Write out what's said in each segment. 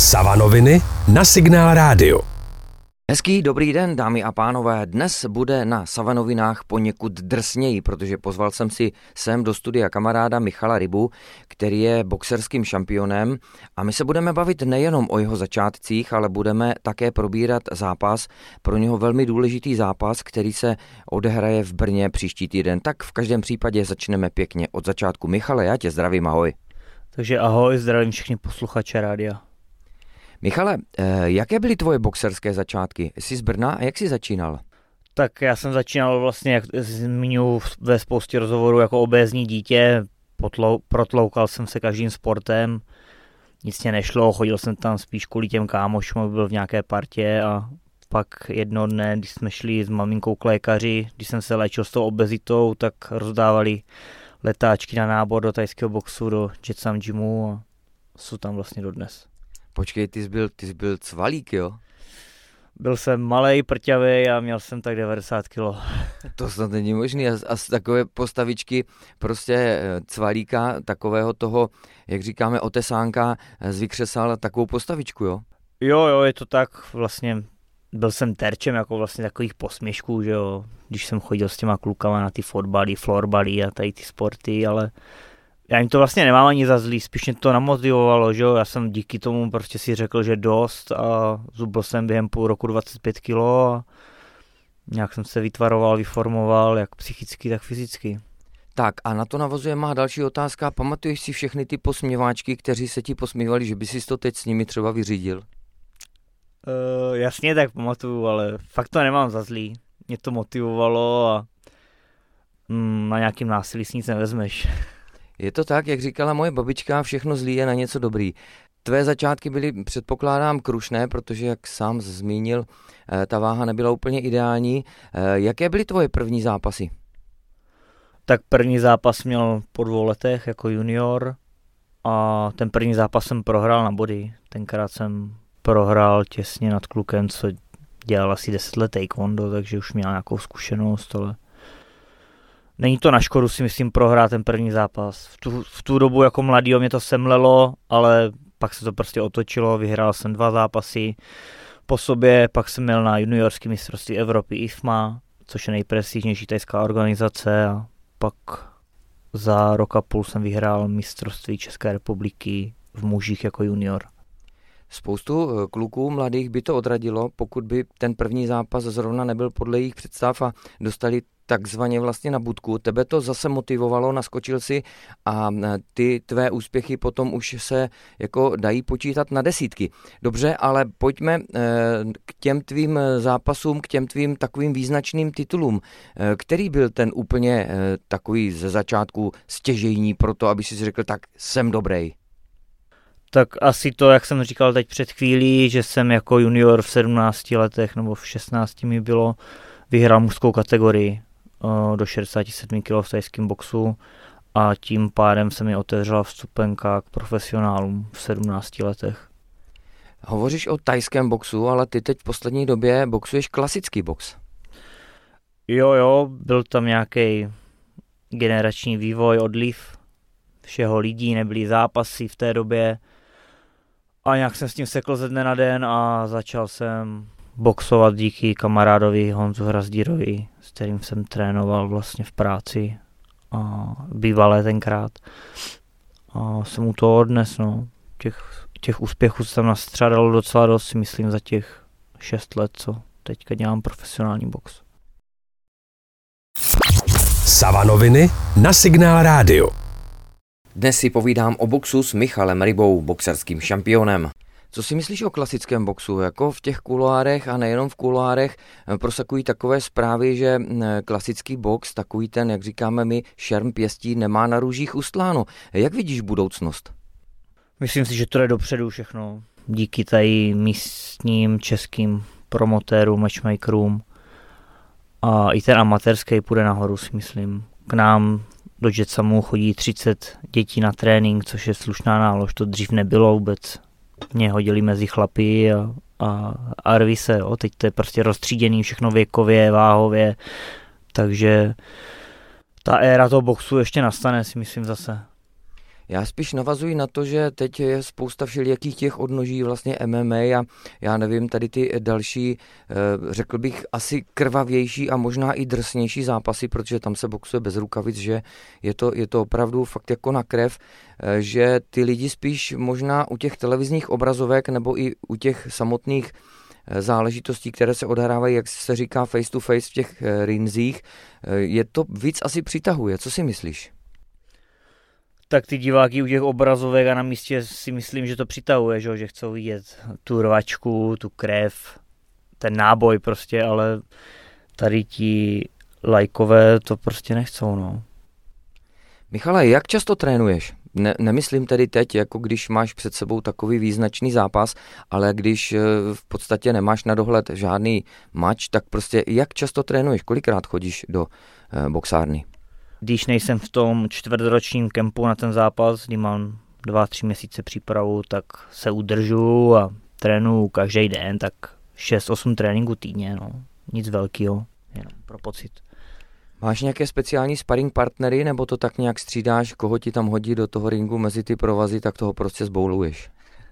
Savanoviny na Signál Rádio. Hezký dobrý den, dámy a pánové. Dnes bude na Savanovinách poněkud drsněji, protože pozval jsem si sem do studia kamaráda Michala Rybu, který je boxerským šampionem, a my se budeme bavit nejenom o jeho začátcích, ale budeme také probírat zápas, pro něho velmi důležitý zápas, který se odehraje v Brně příští týden. Tak v každém případě začneme pěkně od začátku. Michale, já tě zdravím, ahoj. Takže ahoj, zdravím všechny posluchače rádia. Michale, jaké byly tvoje boxerské začátky? Jsi z Brna a jak jsi začínal? Tak já jsem začínal vlastně, jak zmiňuji ve spoustě rozhovorů, jako obézní dítě. Protloukal jsem se každým sportem, nic mě nešlo, chodil jsem tam spíš kvůli těm kámošům, byl v nějaké partě, a pak jedno dne, když jsme šli s maminkou k lékaři, když jsem se léčil s tou obezitou, tak rozdávali letáčky na nábor do thajského boxu, do Jetsam Gymu, a jsou tam vlastně dodnes. Počkej, ty jsi byl cvalík, jo? Byl jsem malej, prťavej a měl jsem tak 90 kg. To snad není možný. A z takové postavičky prostě cvalíka, takového toho, jak říkáme, otesánka, vykřesal takovou postavičku, jo? Jo, je to tak. Vlastně byl jsem terčem jako vlastně takových posměšků, že jo, když jsem chodil s těma klukama na ty fotbaly, florbaly a tady ty sporty, ale já jim to vlastně nemám ani za zlý, spíš mě to namotivovalo, že jo, já jsem díky tomu prostě si řekl, že dost, a zubl jsem během půl roku 25 kilo a nějak jsem se vytvaroval, vyformoval, jak psychicky, tak fyzicky. Tak a na to navazuje má další otázka. Pamatuješ si všechny ty posměváčky, kteří se ti posmívali, že by si to teď s nimi třeba vyřídil? Jasně, tak pamatuju, ale fakt to nemám za zlý. Mě to motivovalo a na nějakým násilí si nic nevezmeš. Je to tak, jak říkala moje babička, všechno zlý je na něco dobrý. Tvé začátky byly, předpokládám, krušné, protože, jak sám zmínil, ta váha nebyla úplně ideální. Jaké byly tvoje první zápasy? Tak první zápas měl po 2 letech jako junior a ten první zápas jsem prohrál na body. Tenkrát jsem prohrál těsně nad klukem, co dělal asi 10 let taekwondo, takže už měl nějakou zkušenost, ale není to na škodu, si myslím, prohrát ten první zápas. V tu dobu jako mladýho mě to semlelo, ale pak se to prostě otočilo, vyhrál jsem 2 zápasy po sobě, pak jsem měl na juniorské mistrovství Evropy IFMA, což je nejprestižnější thajská organizace, a pak za rok a půl jsem vyhrál mistrovství České republiky v mužích jako junior. Spoustu kluků mladých by to odradilo, pokud by ten první zápas zrovna nebyl podle jejich představ a dostali takzvaně vlastně na budku. Tebe to zase motivovalo, naskočil si a ty tvé úspěchy potom už se jako dají počítat na desítky. Dobře, ale pojďme k těm tvým zápasům, k těm tvým takovým význačným titulům. Který byl ten úplně takový ze začátku stěžejní pro to, aby si řekl, tak jsem dobrý? Tak asi to, jak jsem říkal teď před chvílí, že jsem jako junior v 17 letech nebo v 16 mi bylo, vyhrál mužskou kategorii do 67 kg v thajském boxu, a tím pádem se mi otevřela vstupenka k profesionálům v 17 letech. Hovoříš o thajském boxu, ale ty teď v poslední době boxuješ klasický box. Jo, byl tam nějaký generační vývoj, odliv všeho lidí, nebyly zápasy v té době a nějak jsem s tím sekl ze dne na den a začal jsem boxovat díky kamarádovi Honzu Hrazdírovi, s kterým jsem trénoval vlastně v práci a bývalé tenkrát. A jsem u toho odnes, no. Těch úspěchů se tam nastřádalo docela dost, si myslím, za těch 6 let, co teďka dělám profesionální box. Savanoviny na Signál Rádio. Dnes si povídám o boxu s Michalem Rybou, boxerským šampionem. Co si myslíš o klasickém boxu? Jako v těch kuloárech a nejenom v kuloárech prosakují takové zprávy, že klasický box, takový ten, jak říkáme my, šerm pěstí, nemá na růžích ustláno. Jak vidíš budoucnost? Myslím si, že to jde dopředu všechno. Díky tady místním českým promotérům, matchmakerům, a i ten amatérský půjde nahoru, si myslím. K nám do Jetsamu chodí 30 dětí na trénink, což je slušná nálož, to dřív nebylo vůbec. Mě hodili mezi chlapy a rví se, jo. Teď to je prostě roztříděný všechno věkově, váhově, takže ta éra toho boxu ještě nastane, si myslím zase. Já spíš navazuji na to, že teď je spousta všelijakých těch odnoží vlastně MMA a já nevím, tady ty další, řekl bych, asi krvavější a možná i drsnější zápasy, protože tam se boxuje bez rukavic, že je to opravdu fakt jako na krev, že ty lidi spíš možná u těch televizních obrazovek nebo i u těch samotných záležitostí, které se odhrávají, jak se říká face to face v těch rinzích, je to víc asi přitahuje. Co si myslíš? Tak ty diváky u těch obrazovek a na místě si myslím, že to přitahuje, že chcou vidět tu rvačku, tu krev, ten náboj prostě, ale tady ti lajkové to prostě nechcou, no. Michale, jak často trénuješ? Nemyslím tedy teď, jako když máš před sebou takový význačný zápas, ale když v podstatě nemáš na dohled žádný mač, tak prostě jak často trénuješ? Kolikrát chodíš do boxárny? Když nejsem v tom čtvrtročním kempu na ten zápas, kdy mám 2-3 měsíce přípravu, tak se udržu a trénuju každý den, tak 6-8 tréninků týdně, no. Nic velkého, jenom pro pocit. Máš nějaké speciální sparring partnery, nebo to tak nějak střídáš, koho ti tam hodí do toho ringu mezi ty provazy, tak toho prostě zbouluješ?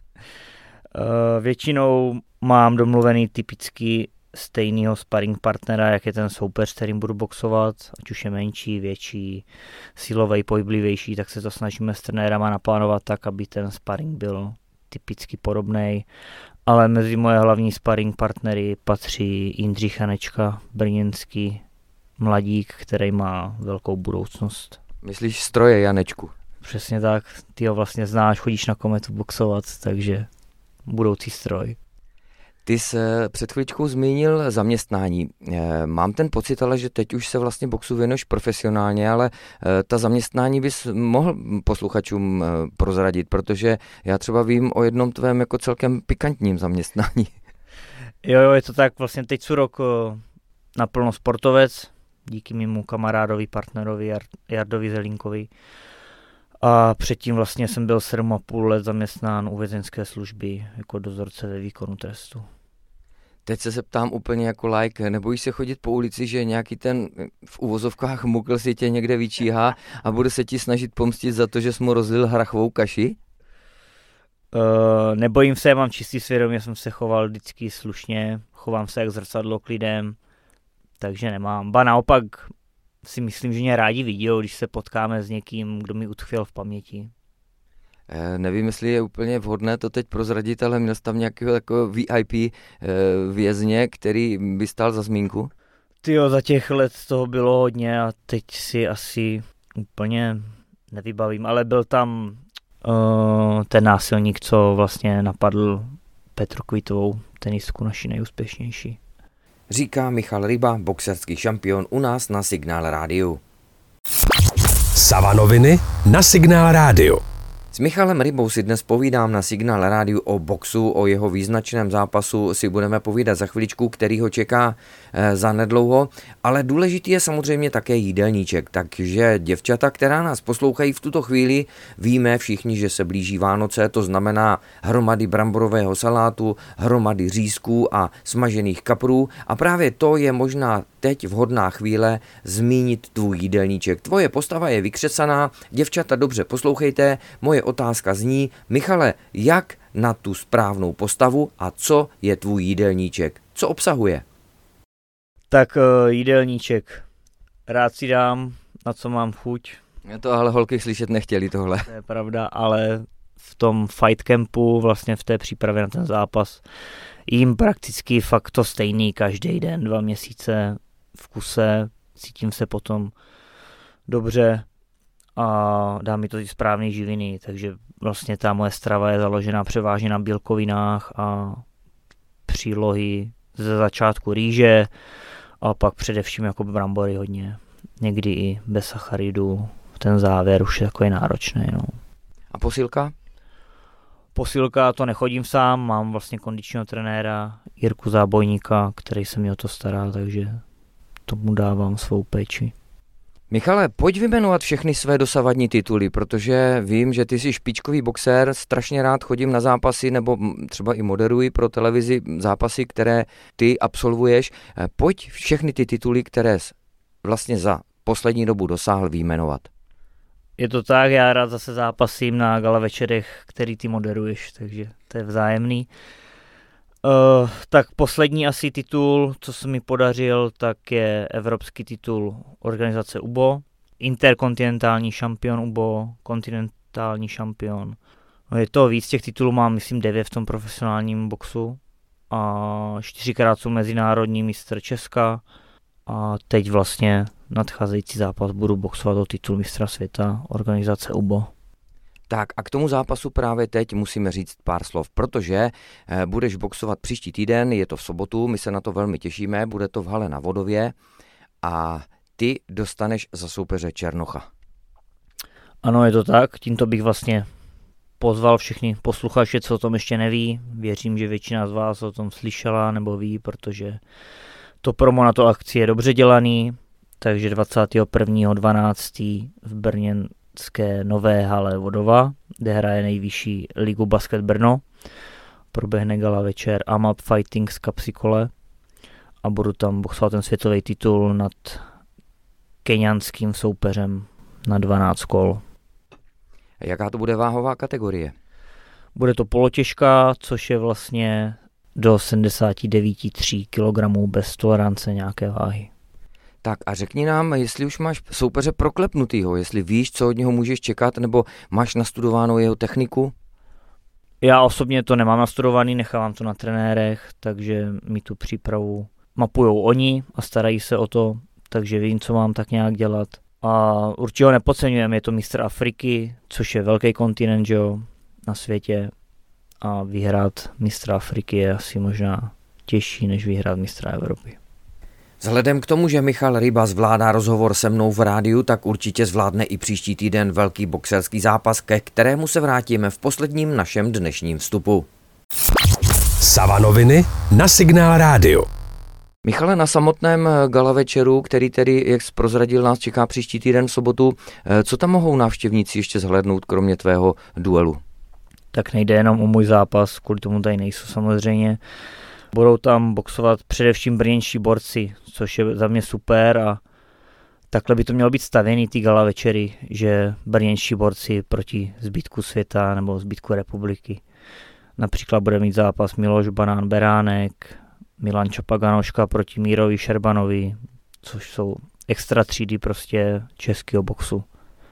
Většinou mám domluvený typicky stejného sparring partnera, jak je ten soupeř, s kterým budu boxovat, ať už je menší, větší, silovej, pohyblivější, tak se to snažíme s trenérama naplánovat tak, aby ten sparring byl typicky podobnej. Ale mezi moje hlavní sparring partnery patří Jindřich Janečka, brněnský mladík, který má velkou budoucnost. Myslíš stroje Janečku? Přesně tak, ty ho vlastně znáš, chodíš na Kometu boxovat, takže budoucí stroj. Ty jsi před chvíličkou zmínil zaměstnání. Mám ten pocit, ale že teď už se vlastně boxu věnuješ profesionálně, ale ta zaměstnání bys mohl posluchačům prozradit, protože já třeba vím o jednom tvém jako celkem pikantním zaměstnání. Jo, je to tak, vlastně teď jsou rok naplno sportovec, díky mému kamarádovi, partnerovi Jardovi Zelínkovi. A předtím vlastně jsem byl 7,5 let zaměstnán u vězeňské služby jako dozorce ve výkonu trestu. Teď se ptám úplně jako like, nebojíš se chodit po ulici, že nějaký ten v uvozovkách mukl si tě někde vyčíhá a bude se ti snažit pomstit za to, že jsi mu rozlil hrachovou kaši? Nebojím se, mám čistý svědomí, jsem se choval vždycky slušně, chovám se jak zrcadlo k lidem, takže nemám. Ba naopak si myslím, že mě rádi vidí, když se potkáme s někým, kdo mi utkvěl v paměti. Nevím, jestli je úplně vhodné to teď prozradit, ale měl jsi tam nějakého takového VIP vězně, který by stál za zmínku? Tyjo, za těch let toho bylo hodně a teď si asi úplně nevybavím, ale byl tam ten násilník, co vlastně napadl Petru Kvitovou, tenistku naši nejúspěšnější. Říká Michal Ryba, boxerský šampion u nás na Signál Rádiu. Savanoviny na Signál Rádiu. S Michalem Rybou si dnes povídám na Signál Rádiu o boxu, o jeho význačném zápasu si budeme povídat za chviličku, který ho čeká za nedlouho, ale důležitý je samozřejmě také jídelníček, takže děvčata, která nás poslouchají v tuto chvíli, víme všichni, že se blíží Vánoce, to znamená hromady bramborového salátu, hromady řízků a smažených kaprů a právě to je možná teď vhodná chvíle zmínit tvůj jídelníček. Tvoje postava je vykřesaná, děvčata dobře poslouchejte, moje otázka zní, Michale, jak na tu správnou postavu a co je tvůj jídelníček? Co obsahuje? Tak jídelníček. Rád si dám, na co mám chuť. To ale holky slyšet nechtěli tohle. To je pravda, ale v tom fight campu, vlastně v té přípravě na ten zápas, jím prakticky fakt to stejný každý den, 2 měsíce v kuse, cítím se potom dobře a dá mi to ty správné živiny, takže vlastně ta moje strava je založená převážně na bílkovinách a přílohy ze začátku rýže a pak především jako brambory hodně, někdy i bez sacharidů, ten závěr už je takový náročný. No. A posilka? Posilka, to nechodím sám, mám vlastně kondičního trenéra Jirku Zábojníka, který se mi o to stará, takže tomu dávám svou péči. Michale, pojď vyjmenovat všechny své dosavadní tituly, protože vím, že ty jsi špičkový boxer, strašně rád chodím na zápasy nebo třeba i moderuji pro televizi zápasy, které ty absolvuješ. Pojď všechny ty tituly, které vlastně za poslední dobu dosáhl, vyjmenovat. Je to tak, já rád zase zápasím na gala večerech, který ty moderuješ, takže to je vzájemný. Tak poslední asi titul, co se mi podařil, tak je evropský titul organizace UBO, interkontinentální šampion UBO, kontinentální šampion. No je to víc, těch titulů mám, myslím, 9 v tom profesionálním boxu a 4krát jsou mezinárodní mistr Česka a teď vlastně nadcházející zápas budu boxovat o titul mistra světa organizace UBO. Tak a k tomu zápasu právě teď musíme říct pár slov, protože budeš boxovat příští týden, je to v sobotu, my se na to velmi těšíme, bude to v hale na Vodově a ty dostaneš za soupeře Černocha. Ano, je to tak, tímto bych vlastně pozval všechny posluchače, co o tom ještě neví. Věřím, že většina z vás o tom slyšela nebo ví, protože to promo na to akci je dobře dělaný, takže 21.12. v brněnské nové hale Vodova, kde hraje nejvyšší ligu Basket Brno, proběhne gala večer AMAP Fighting z Kapsikole a budu tam boxovat ten světový titul nad keňanským soupeřem na 12 kol. Jaká to bude váhová kategorie? Bude to polotěžká, což je vlastně do 79,3 kg bez tolerance nějaké váhy. Tak a řekni nám, jestli už máš soupeře proklepnutýho, jestli víš, co od něho můžeš čekat, nebo máš nastudovánou jeho techniku? Já osobně to nemám nastudovaný, nechávám to na trenérech, takže mi tu přípravu mapujou oni a starají se o to, takže vím, co mám tak nějak dělat. A určitě ho nepodceňujeme, je to mistr Afriky, což je velký kontinent, že jo, na světě. A vyhrát mistra Afriky je asi možná těžší, než vyhrát mistra Evropy. Vzhledem k tomu, že Michal Ryba zvládá rozhovor se mnou v rádiu, tak určitě zvládne i příští týden velký boxerský zápas, ke kterému se vrátíme v posledním našem dnešním vstupu. Savanoviny na Signál rádio. Michale, na samotném gala večeru, který tedy, jak jsi prozradil, nás čeká příští týden v sobotu, co tam mohou návštěvníci ještě zhlédnout, kromě tvého duelu? Tak nejde jenom o můj zápas, kvůli tomu tady nejsou samozřejmě. Budou tam boxovat především brněnští borci, což je za mě super a takhle by to mělo být stavěný ty gala večery, že brněnští borci proti zbytku světa nebo zbytku republiky. Například bude mít zápas Miloš Banán Beránek, Milan Čapaganoška proti Mírovi Šerbanovi, což jsou extra třídy prostě českého boxu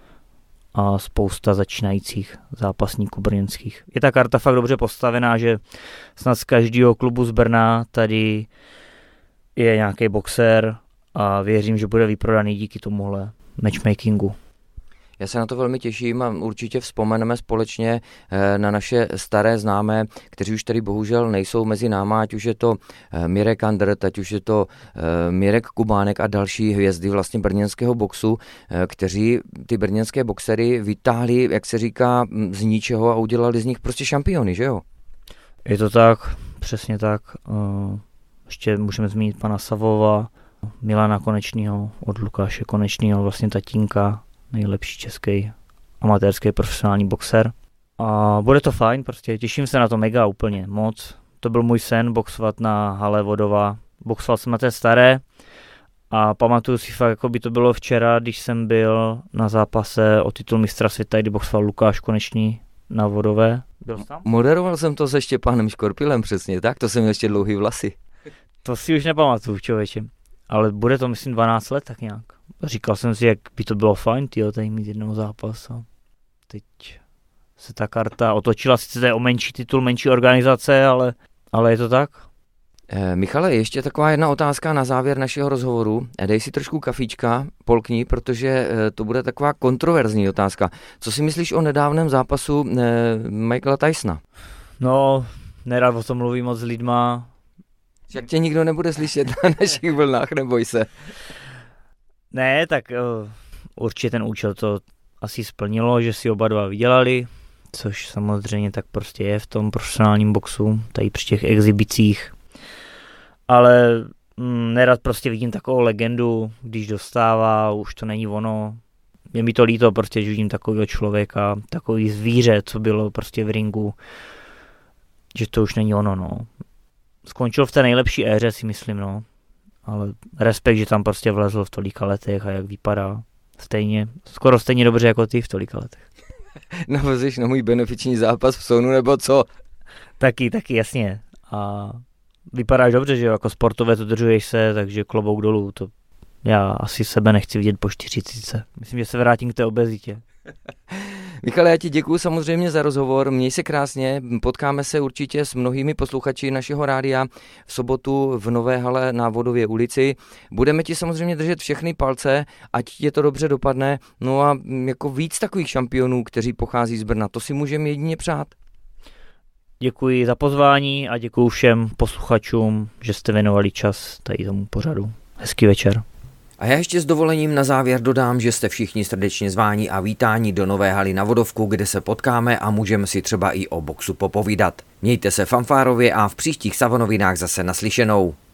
a spousta začínajících zápasníků brněnských. Je ta karta fakt dobře postavená, že snad z každého klubu z Brna tady je nějaký boxer a věřím, že bude vyprodaný díky tomuhle matchmakingu. Já se na to velmi těším a určitě vzpomeneme společně na naše staré známé, kteří už tady bohužel nejsou mezi náma, ať už je to Mirek Andrt, ať už je to Mirek Kubánek a další hvězdy vlastně brněnského boxu, kteří ty brněnské boxery vytáhli, jak se říká, z ničeho a udělali z nich prostě šampiony, že jo? Je to tak, přesně tak. Ještě můžeme zmínit pana Savova, Milana Konečného, od Lukáše Konečného, vlastně tatínka, nejlepší český amatérský profesionální boxer. A bude to fajn, prostě těším se na to mega úplně moc. To byl můj sen, boxovat na hale Vodova. Boxoval jsem na té staré a pamatuju si fakt, jako by to bylo včera, když jsem byl na zápase o titul mistra světa, kdy boxoval Lukáš Konečný na Vodové. Byl jsi tam? Moderoval jsem to se Štěpánem Škorpilem, přesně tak, to jsem měl ještě dlouhý vlasy. To si už nepamatuju, člověče. Ale bude to, myslím, 12 let tak nějak. Říkal jsem si, jak by to bylo fajn, tady mít jednoho zápas. A teď se ta karta otočila, sice to je o menší titul, menší organizace, ale je to tak. Michale, ještě taková jedna otázka na závěr našeho rozhovoru. Dej si trošku kafíčka, polkni, protože to bude taková kontroverzní otázka. Co si myslíš o nedávném zápasu Michaela Tysona? No, nerad o tom mluvím moc s lidma. Jak tě nikdo nebude slyšet na našich vlnách, neboj se. Ne, tak určitě ten účel to asi splnilo, že si oba dva vydělali, což samozřejmě tak prostě je v tom profesionálním boxu, tady při těch exhibicích. Ale nerad prostě vidím takovou legendu, když dostává, už to není ono. Je mi to líto prostě, že vidím takového člověka, takový zvíře, co bylo prostě v ringu, že to už není ono, no. Skončil v té nejlepší éře, si myslím, no. Ale respekt, že tam prostě vlezl v tolika letech a jak vypadá. skoro stejně dobře jako ty v tolika letech. Navazuješ na můj benefiční zápas v Sonu, nebo co? Taky, jasně. A vypadáš dobře, že jo, jako sportovec udržuješ se, takže klobouk dolů. To já asi sebe nechci vidět po 40. Myslím, že se vrátím k té obezitě. Michale, já ti děkuju samozřejmě za rozhovor, měj se krásně, potkáme se určitě s mnohými posluchači našeho rádia v sobotu v Nové hale na Vodově ulici. Budeme ti samozřejmě držet všechny palce, ať ti to dobře dopadne, no a jako víc takových šampionů, kteří pochází z Brna, to si můžeme jedině přát. Děkuji za pozvání a děkuji všem posluchačům, že jste věnovali čas tady tomu pořadu. Hezký večer. A já ještě s dovolením na závěr dodám, že jste všichni srdečně zváni a vítáni do Nové haly na Vodovku, kde se potkáme a můžeme si třeba i o boxu popovídat. Mějte se fanfárově a v příštích Savonovinách zase naslyšenou.